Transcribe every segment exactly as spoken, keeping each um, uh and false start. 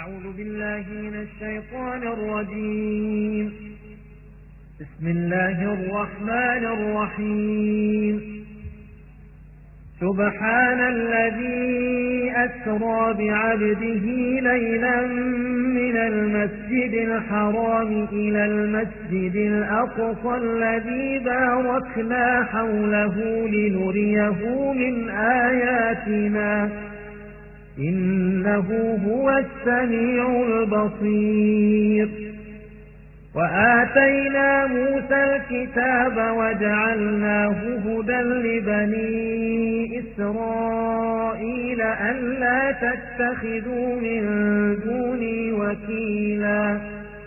أعوذ بالله من الشيطان الرجيم. بسم الله الرحمن الرحيم. سبحان الذي أسرى بعبده ليلا من المسجد الحرام إلى المسجد الأقصى الذي باركنا حوله لنريه من آياتنا إنه هو السميع البصير. وآتينا موسى الكتاب وجعلناه هدى لبني إسرائيل ألا تتخذوا من دوني وكيلا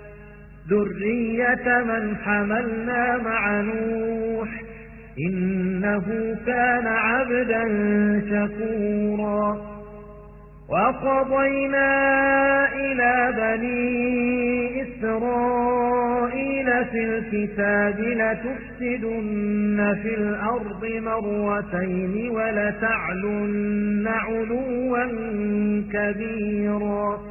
ذرية من حملنا مع نوح إنه كان عبدا شكورا. وقضينا إلى بني إسرائيل في الكتاب لتفسدن في الأرض مرتين ولتعلن علوا كبيرا.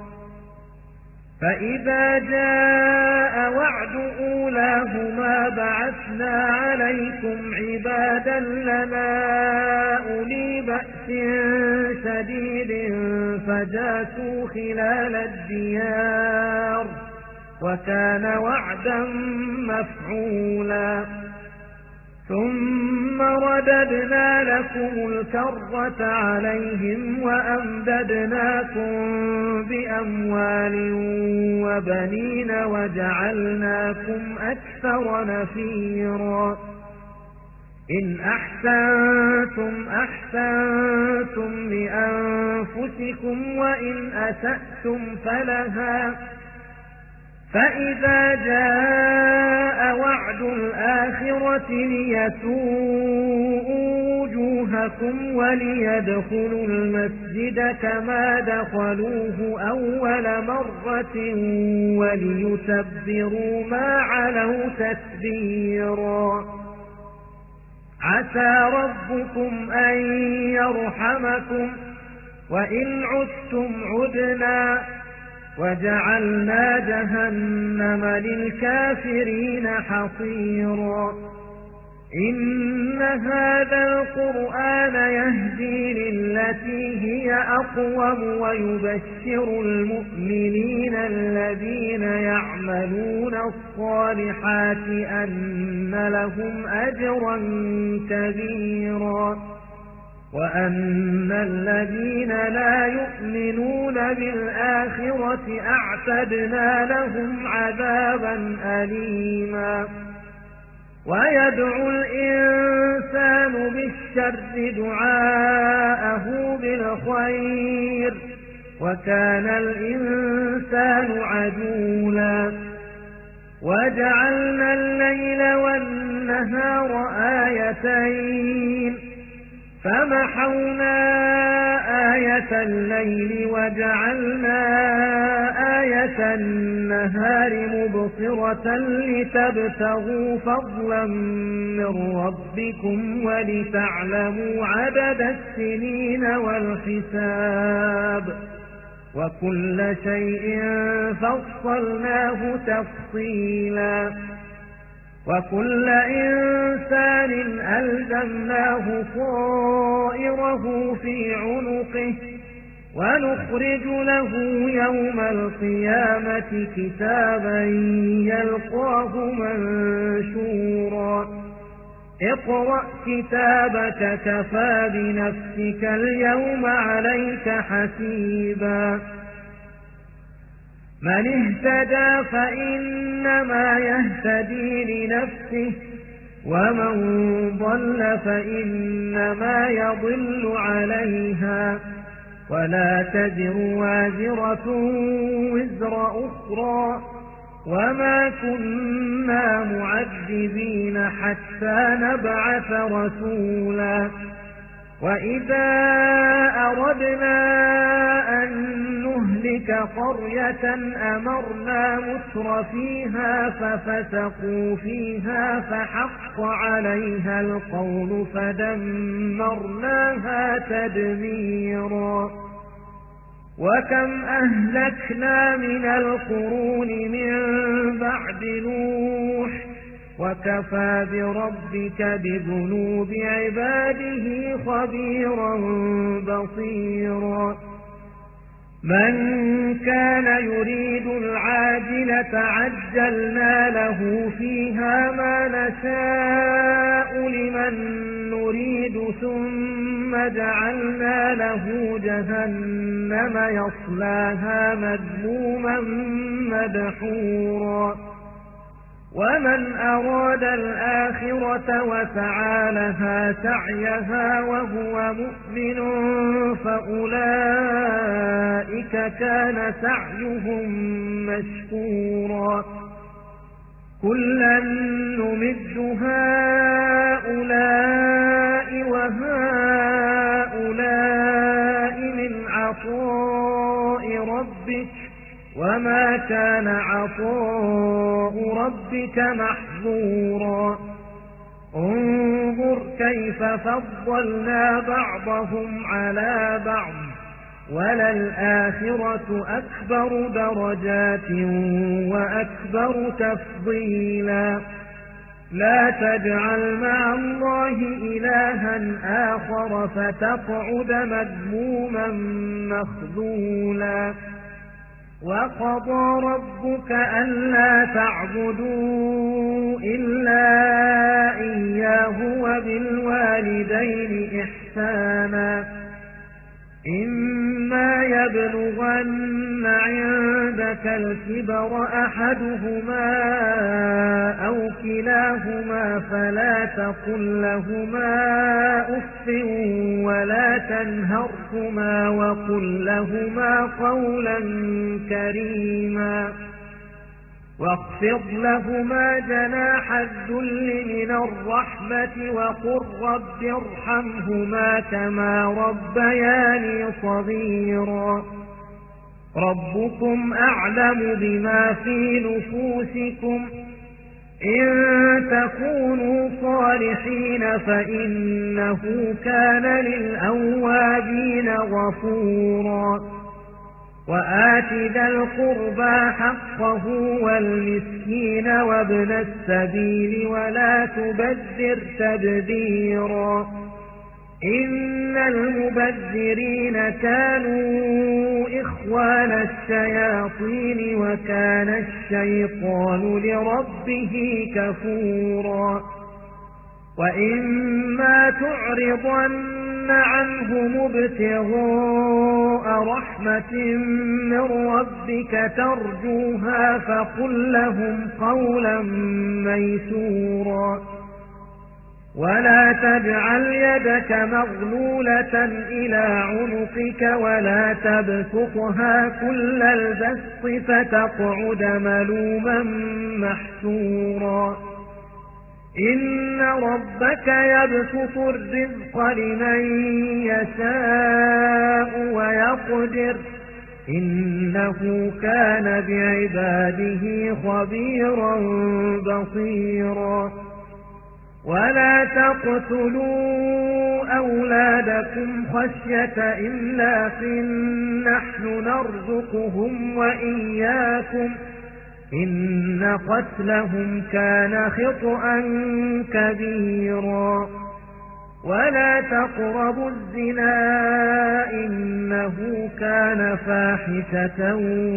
فإذا جاء وعد أولاهما بعثنا عليكم عبادا لنا أولي بأس شديد فجاسوا خلال الديار وكان وعدا مفعولا. ثم رددنا لكم الكرة عليهم وأمددناكم بأموال وبنين وجعلناكم أكثر نفيرا. إن أحسنتم أحسنتم لأنفسكم وإن أسأتم فلها. فإذا جاء وعد الآخرة ليسوءوا وجوهكم وليدخلوا المسجد كما دخلوه أول مرة وليتبروا ما علوا تتبيرا. عسى ربكم أن يرحمكم وإن عدتم عدنا وجعلنا جهنم للكافرين حصيرا. إن هذا القرآن يهدي للتي هي أقوم ويبشر المؤمنين الذين يعملون الصالحات أن لهم أجرا كبيرا وأن الذين لا يؤمنون بالآخرة أعتدنا لهم عذابا أليما. ويدعو الإنسان بالشر دعاءه بالخير وكان الإنسان عجولا. وجعلنا الليل والنهار آيتين فمحونا آية الليل وجعلنا آية النهار مبصرة لتبتغوا فضلا من ربكم ولتعلموا عدد السنين والحساب وكل شيء فصلناه تفصيلا. وكل إنسان ألزمناه طائره في عنقه ونخرج له يوم القيامة كتابا يلقاه منشورا. اقرأ كتابك كفى بنفسك اليوم عليك حسيبا. من اهتدى فإنما يهتدي لنفسه ومن ضل فإنما يضل عليها ولا تزر وازرة وزر أخرى وما كنا معذبين حتى نبعث رسولا. وإذا أردنا أن نهلك قرية أمرنا متر فيها ففسقوا فيها فحق عليها القول فدمرناها تدميرا. وكم أهلكنا من القرون من بعد نوح وكفى بربك بذنوب عباده خبيرا بصيرا من كان يريد العاجلة عجلنا له فيها ما نشاء لمن نريد ثم جعلنا له جهنم يصلاها مذموما مدحورا ومن أراد الآخرة وسعى لها سعيها وهو مؤمن فأولئك كان سعيهم مشكورا كلا نمد هؤلاء وهؤلاء من عطاء ربك وما كان عطاء ربك محظورا انظر كيف فضلنا بعضهم على بعض وللآخرة أكبر درجات وأكبر تفضيلا لا تجعل مع الله إلها آخر فتقعد مذموما مخذولا وقضى ربك ألا تعبدوا إلا إياه وبالوالدين إحسانا إما يبلغن عندك الكبر أحدهما أو كلاهما فلا تقل لهما أف ولا تنهرهما وقل لهما قولا كريما واخفض لهما جناح الذل من الرحمة وقل رب ارحمهما كما ربياني صغيرا ربكم أعلم بما في نفوسكم إن تكونوا صالحين فإنه كان للأوابين غفورا وآت ذا القربى حقه والمسكين وابن السبيل ولا تبذر تبذيرا إن المبذرين كانوا إخوان الشياطين وكان الشيطان لربه كفورا وإما تعرضن عنهم ابتغاء رحمة من ربك ترجوها فقل لهم قولا ميسورا ولا تجعل يدك مغلولة إلى عنقك ولا تبسطها كل البسط فتقعد ملوما محسورا إن ربك يبسط الرزق لمن يشاء ويقدر إنه كان بعباده خبيرا بصيرا ولا تقتلوا أولادكم خشية إملاق نحن نرزقهم وإياكم إن قتلهم كان خطأ كبيرا ولا تقربوا الزنا إنه كان فاحشة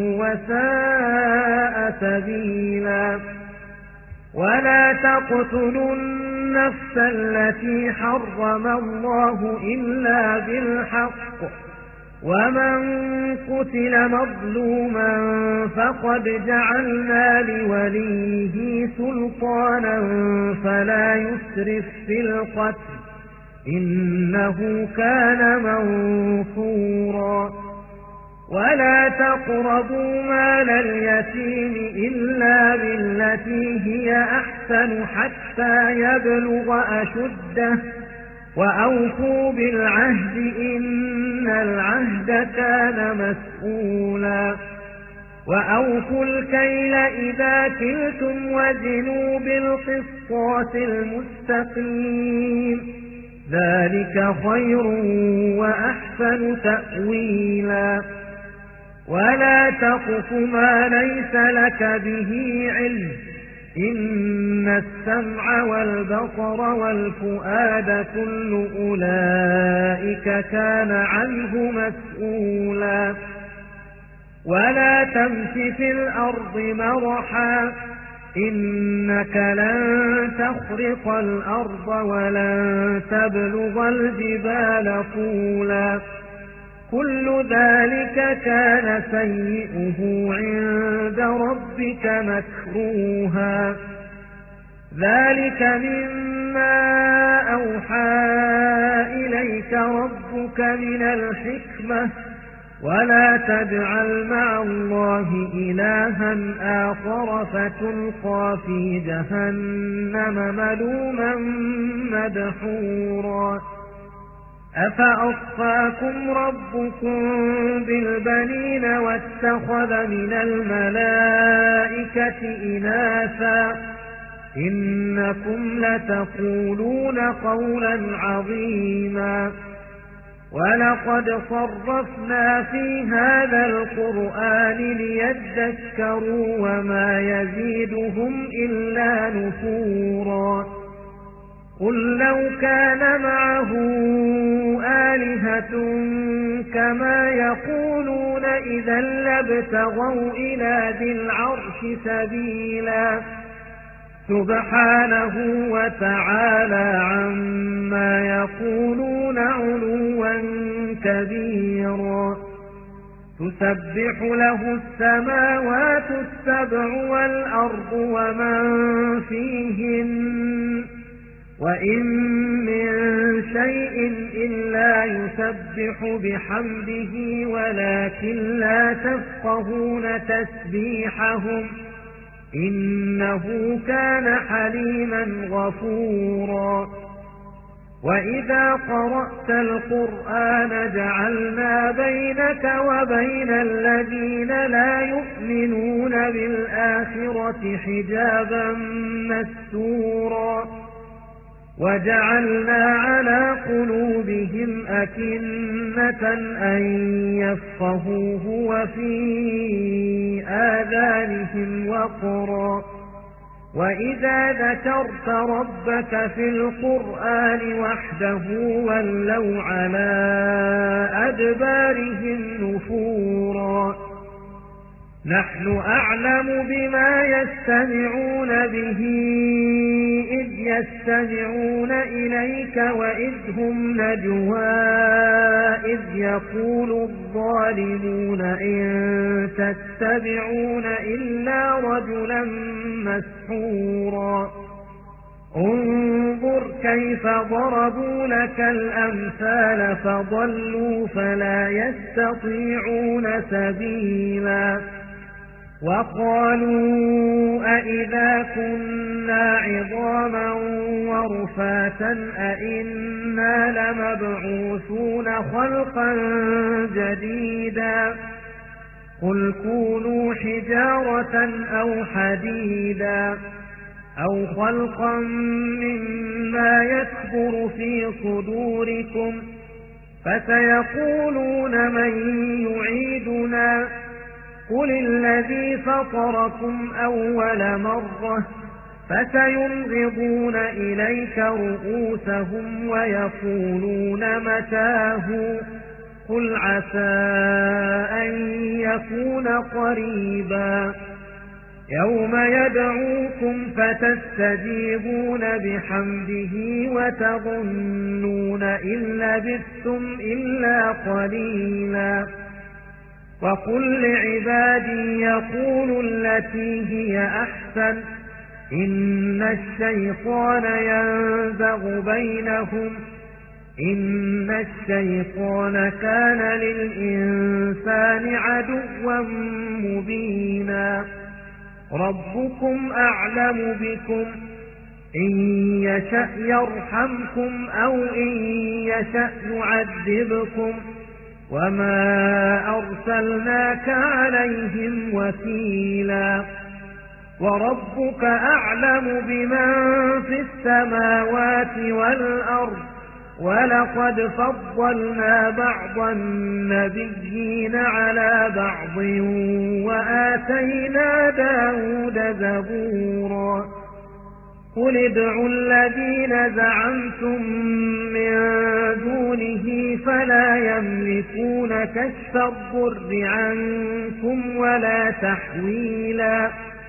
وساء سبيلا ولا تقتلوا النفس التي حرم الله إلا بالحق ومن قتل مظلوما فقد جعلنا لوليه سلطانا فلا يسرف في القتل إنه كان منصورا ولا تقربوا مال اليتيم إلا بالتي هي أحسن حتى يبلغ أشده وأوفوا بالعهد إن العهد كان مسؤولا وأوفوا الكيل إذا كلتم وزنوا بالقسطاس المستقيم ذلك خير وأحسن تأويلا ولا تقف ما ليس لك به علم إن السمع والبصر والفؤاد كل أولئك كان عنه مسؤولا ولا تمش في الأرض مرحا إنك لن تخرق الأرض ولن تبلغ الجبال طولا كل ذلك كان سيئه عند ربك مكروها ذلك مما أوحى إليك ربك من الحكمة ولا تجعل مع الله إلها آخر فتلقى في جهنم ملوما مدحورا أفأصفاكم ربكم بالبنين واتخذ من الملائكة إناثا إنكم لتقولون قولا عظيما ولقد صرفنا في هذا القرآن ليذكروا وما يزيدهم إلا نفورا قل لو كان معه آلهة كما يقولون إذا لابتغوا إلى ذي العرش سبيلا سبحانه وتعالى عما يقولون علوا كبيرا تسبح له السماوات السبع والأرض ومن فيهن وإن من شيء إلا يسبح بحمده ولكن لا تفقهون تسبيحهم إنه كان حليما غفورا وإذا قرأت القرآن جعلنا بينك وبين الذين لا يؤمنون بالآخرة حجابا مستورا وجعلنا على قلوبهم أكنة أن يفقهوه وفي آذانهم وقرا وإذا ذكرت ربك في القرآن وحده ولوا على أدبارهم نفورا نحن أعلم بما يستمعون به إذ يستمعون إليك وإذ هم نجوى إذ يقول الظالمون إن تتبعون إلا رجلا مسحورا انظر كيف ضربوا لك الأمثال فضلوا فلا يستطيعون سبيلا وقالوا أئذا كنا عظاما ورفاتا أئنا لمبعوثون خلقا جديدا قل كونوا حجارة أو حديدا أو خلقا مما يكبر في صدوركم فسيقولون من يعيدنا قل الذي فطركم أول مرة فسينغضون إليك رؤوسهم ويقولون متاه قل عسى أن يكون قريبا يوم يدعوكم فتستجيبون بحمده وتظنون إن لبثتم إلا قليلا وقل لعبادي يقولوا التي هي أحسن إن الشيطان ينزغ بينهم إن الشيطان كان للإنسان عدوا مبينا ربكم أعلم بكم إن يشأ يرحمكم أو إن يشأ يعذبكم وما أرسلناك عليهم وكيلا وربك أعلم بمن في السماوات والأرض ولقد فضلنا بعض النبيين على بعض وآتينا داود زبورا قل ادعوا الذين زعمتم من دونه فلا يملكون كشف الضر عنكم ولا تحويلا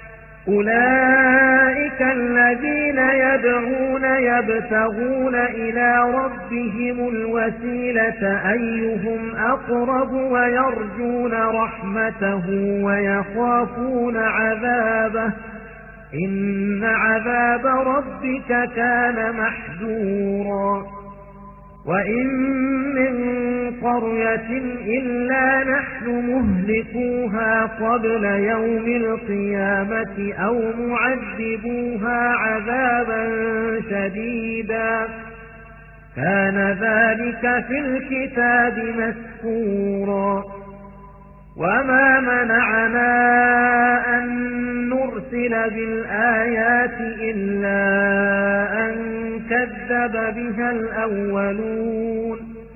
أولئك الذين يدعون يبتغون إلى ربهم الوسيلة أيهم أقرب ويرجون رحمته ويخافون عذابه إن عذاب ربك كان محذورا وإن من قرية إلا نحن مهلكوها قبل يوم القيامة أو معذبوها عذابا شديدا كان ذلك في الكتاب مسكورا وما منعنا أن نرسل بالآيات إلا أن كذب بها الأولون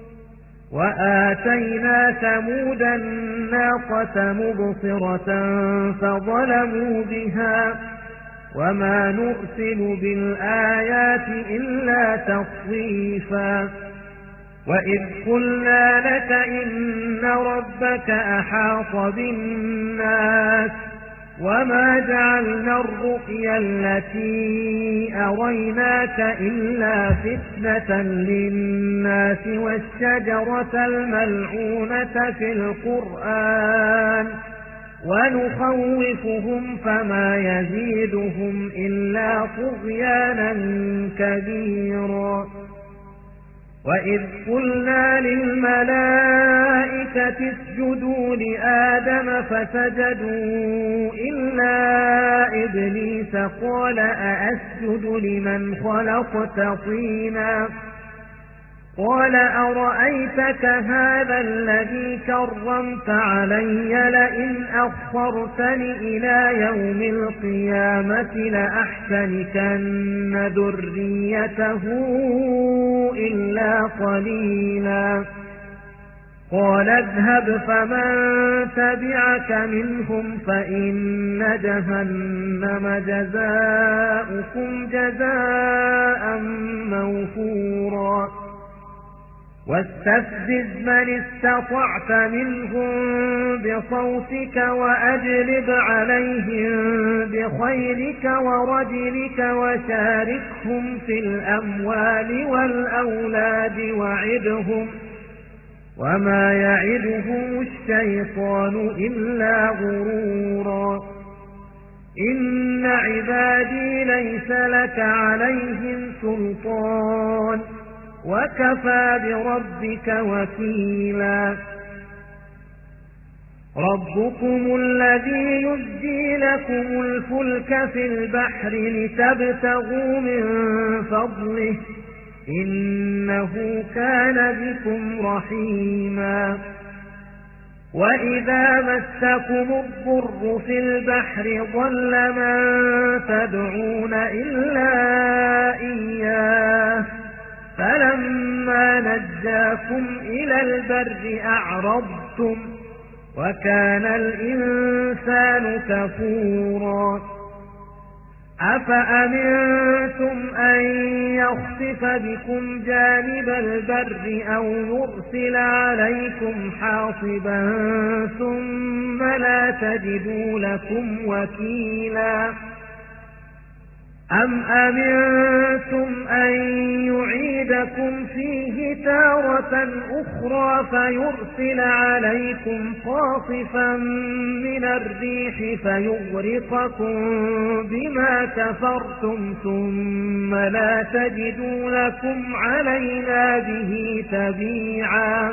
وآتينا ثمود الناقة مبصرة فظلموا بها وما نرسل بالآيات إلا تصويفا وإذ قلنا لك إن ربك أحاط بالناس وما جعلنا الرؤيا التي أريناك إلا فتنة للناس والشجرة الملعونة في القرآن ونخوفهم فما يزيدهم إلا طغيانا كبيرا وإذ قلنا للملائكة اسجدوا لآدم فسجدوا إلا إبليس قال أأسجد لمن خلقت طينا قال أرأيتك هذا الذي كرمت علي لئن أخرتني إلى يوم القيامة لأحتنكن ذريته إلا قليلا قال اذهب فمن تبعك منهم فإن جهنم جزاؤكم جزاء موفورا واستفزز من استطعت منهم بصوتك وأجلب عليهم بخيلك ورجلك وشاركهم في الأموال والأولاد وعدهم وما يعدهم الشيطان إلا غرورا إن عبادي ليس لك عليهم سلطان وكفى بربك وكيلا ربكم الذي يزجي لكم الفلك في البحر لتبتغوا من فضله إنه كان بكم رحيما وإذا مسكم الضر في البحر ضل من تدعون إلا إياه فلما نجاكم إلى البر أعرضتم وكان الإنسان كفورا أفأمنتم أن يخسف بكم جانب البر أو يرسل عليكم حاصبا ثم لا تجدوا لكم وكيلا أم أمنتم أن يعيدكم فيه تارة أخرى فيرسل عليكم قاصفا من الريح فيغرقكم بما كفرتم ثم لا تجدوا لكم علينا به تبيعا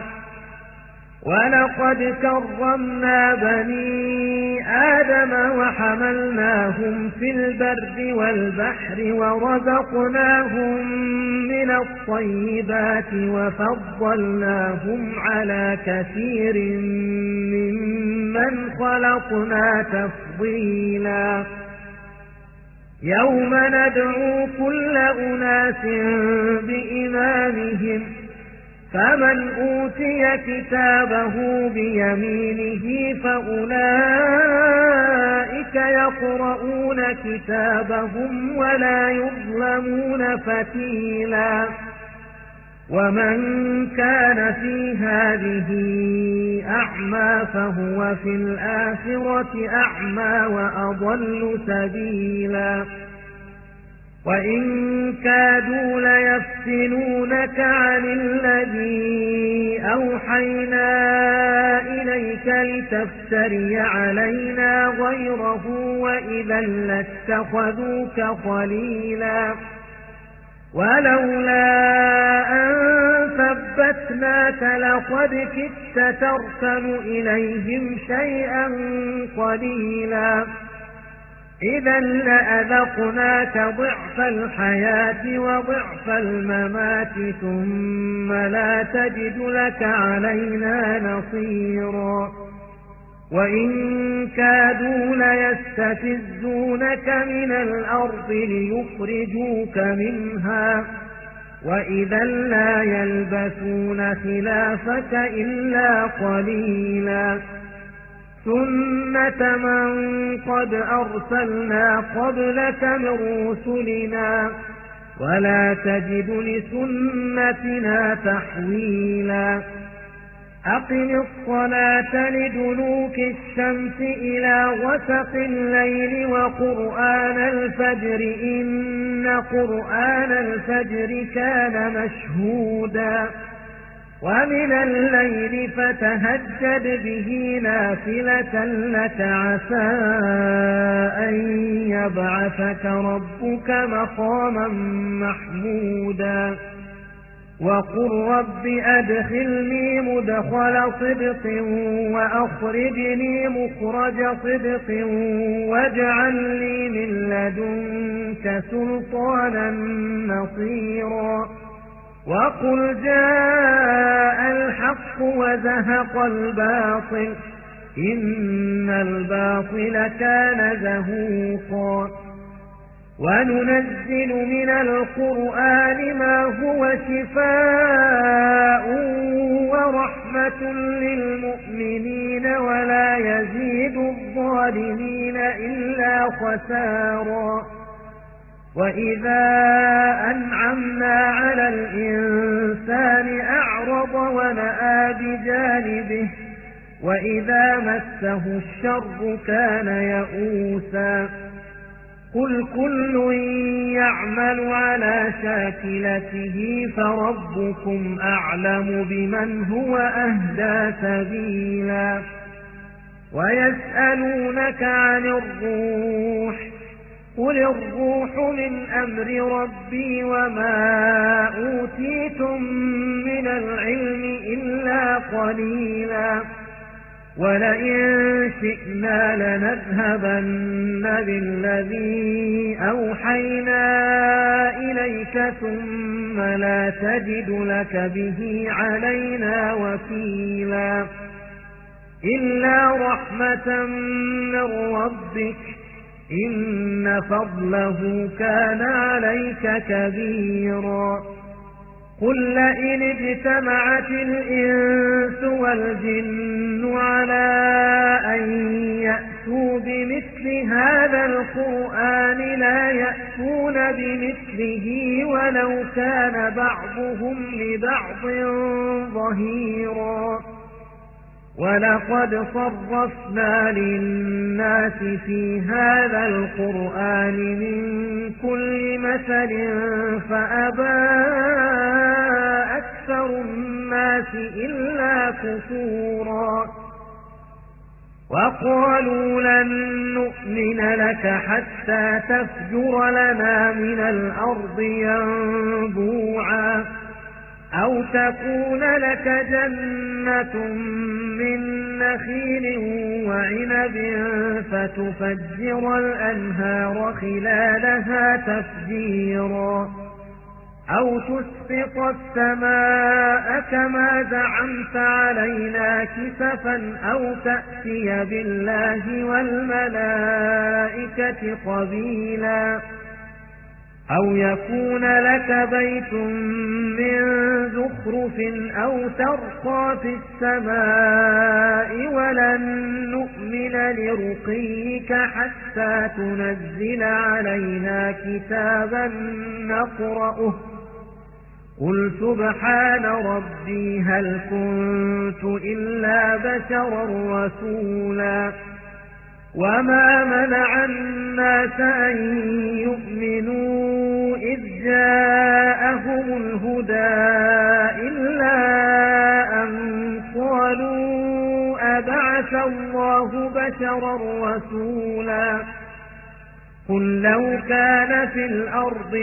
ولقد كرمنا بني آدم وحملناهم في البر والبحر ورزقناهم من الطيبات وفضلناهم على كثير ممن خلقنا تفضيلا يوم ندعو كل أناس بإمامهم فمن أوتي كتابه بيمينه فأولئك يقرؤون كتابهم ولا يظلمون فتيلا ومن كان في هذه أعمى فهو في الآخرة أعمى وأضل سبيلا وإن كادوا ليفتنونك عن الذي أوحينا إليك لتفتري علينا غيره وإذا لاتخذوك خليلا ولولا أن ثبتناك لقد كدت تركن إليهم شيئا قليلا إذا لأذقناك ضعف الحياة وضعف الممات ثم لا تجد لك علينا نصيرا وإن كادوا ليستفزونك من الأرض ليخرجوك منها وإذا لا يلبثون خلافك إلا قليلا سنة من قد أرسلنا قبلك من رسلنا ولا تجد لسنتنا تحويلا أقم الصلاة لدلوك الشمس إلى غسق الليل وقرآن الفجر إن قرآن الفجر كان مشهودا ومن الليل فتهجد به نافلة لك عسى أن يبعثك ربك مقاما محمودا وقل رب أدخلني مدخل صدق وأخرجني مخرج صدق واجعل لي من لدنك سلطانا نصيرا وقل جاء الحق وزهق الباطل إن الباطل كان زهوقا وننزل من القرآن ما هو شفاء ورحمة للمؤمنين ولا يزيد الظالمين إلا خسارا وإذا أنعمنا على الإنسان أعرض ونأى بجانبه وإذا مسه الشر كان يئوسا قل كل يعمل على شاكلته فربكم أعلم بمن هو أهدى سبيلا ويسألونك عن الروح قل الروح من أمر ربي وما أوتيتم من العلم إلا قليلا ولئن شئنا لنذهبن بالذي أوحينا إليك ثم لا تجد لك به علينا وكيلا إلا رحمة من ربك إن فضله كان عليك كبيرا قل لئن اجتمعت الإنس والجن على أن يأتوا بمثل هذا القرآن لا يأتون بمثله ولو كان بعضهم لبعض ظهيرا ولقد صرفنا للناس في هذا القرآن من كل مثل فأبى أكثر الناس إلا كفورا وقالوا لن نؤمن لك حتى تفجر لنا من الأرض ينبوعا أو تكون لك جنة من نخيل وعنب فتفجر الأنهار خلالها تفجيرا أو تسقط السماء كما زعمت علينا كسفا أو تأتي بالله والملائكة قبيلا أو يكون لك بيت من زخرف أو ترقى في السماء ولن نؤمن لرقيك حتى تنزل علينا كتابا نقرأه قل سبحان ربي هل كنت إلا بشرا رسولا وما منع الناس أن يؤمنوا إذ جاءهم الهدى إلا أن قالوا أبعث الله بشرا رسولا قل لو كان في الأرض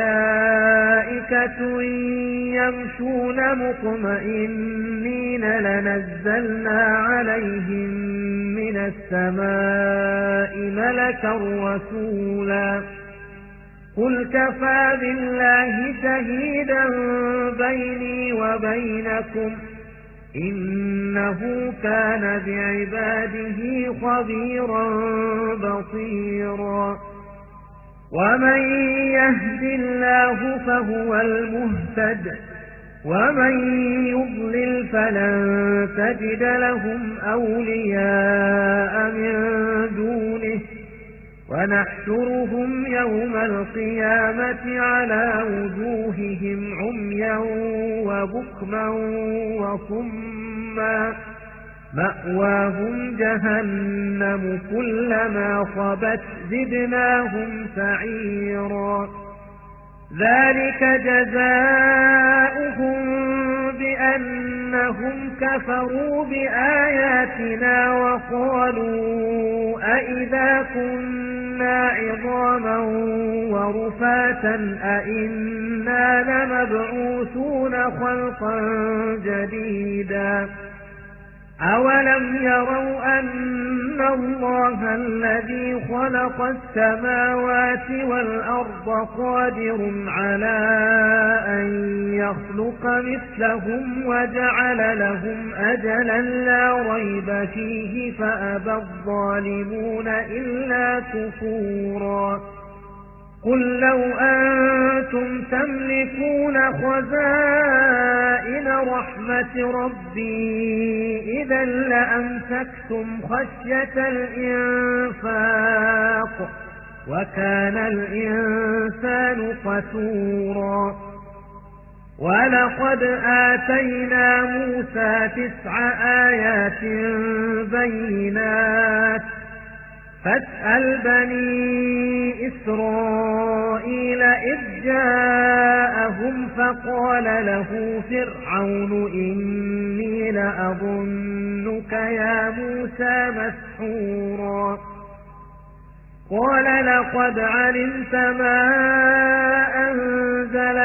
ملائكة يمشون مطمئنين لنزلنا عليهم من السماء ملكا رسولا قل كفى بالله شهيدا بيني وبينكم إنه كان بعباده خبيرا بصيرا ومن يهد الله فهو المهتد ومن يضلل فلن تجد لهم أولياء من دونه ونحشرهم يوم القيامة على وجوههم عميا وبكما وصما مأواهم جهنم كلما خبت زدناهم سعيرا ذلك جزاؤهم بأنهم كفروا بآياتنا وقالوا أئذا كنا عظاما ورفاتا أئنا لمبعوثون خلقا جديدا أولم يروا أن الله الذي خلق السماوات والأرض قادر على أن يخلق مثلهم وجعل لهم أجلا لا ريب فيه فأبى الظالمون إلا كفورا قل لو أنتم تملكون خزائن رحمة ربي إذا لأمسكتم خشية الإنفاق وكان الإنسان قتورا ولقد آتينا موسى تسع آيات بينات فاسأل بني إسرائيل إذ جاءهم فقال له فرعون إني لأظنك يا موسى مسحورا قال لقد علمت ما أنزل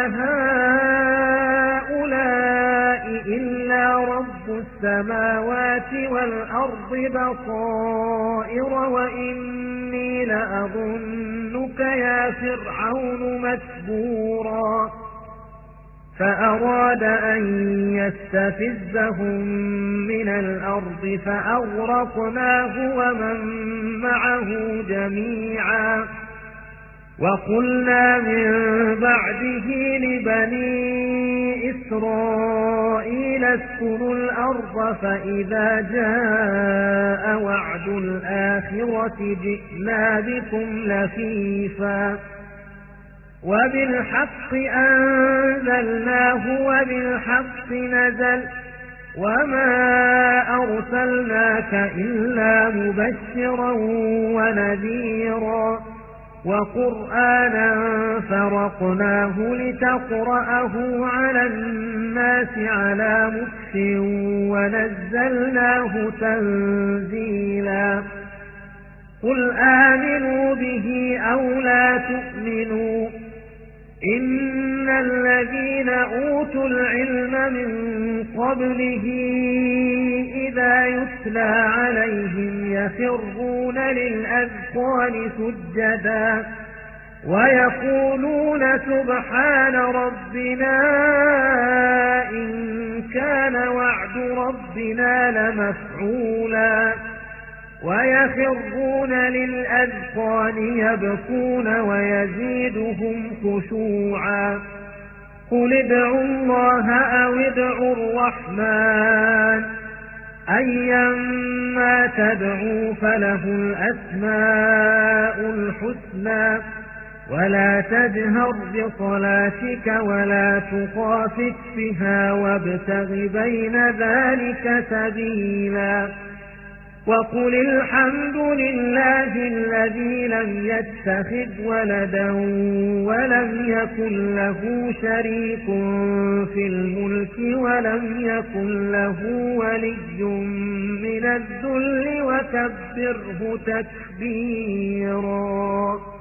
هؤلاء إلا رب السماوات والأرض بصائر وإني لأظنك يا فرعون مسبورا فأراد أن يستفزهم من الأرض فأغرقناه ومن معه جميعا وقلنا من بعده لبني إسرائيل اسكنوا الأرض فإذا جاء وعد الآخرة جئنا بكم لفيفا وبالحق أنزلناه وبالحق نزل وما أرسلناك إلا مبشرا ونذيرا وقرآنا فرقناه لتقرأه على الناس على مكث ونزلناه تنزيلا قل آمنوا به أو لا تؤمنوا إن الذين أوتوا العلم من قبله إذا يتلى عليهم يخرون للأذقان سجدا ويقولون سبحان ربنا إن كان وعد ربنا لمفعولا ويخرون للأذقان يبكون ويزيدهم خشوعا. قل ادعوا الله أو ادعوا الرحمن أيما تدعوا فله الأسماء الحسنى ولا تجهر بصلاتك ولا تخافت بها وابتغ بين ذلك سبيلا. وقل الحمد لله الذي لم يتخذ ولدا ولم يكن له شريك في الملك ولم يكن له ولي من الذل وكبره تكبيرا.